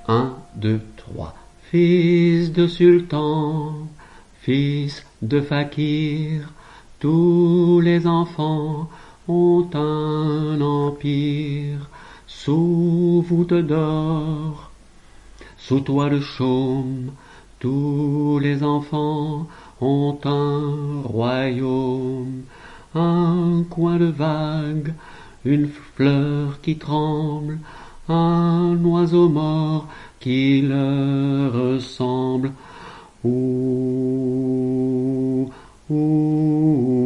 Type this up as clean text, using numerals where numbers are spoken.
Un, deux, trois. Fils de sultan, fils de fakir, tous les enfants ont un empire. Sous voûte d'or, sous toit de chaume, tous les enfants ont un royaume. Un coin de vague, une fleur qui tremble, un oiseau mort qui leur ressemble. Ouh, ouh.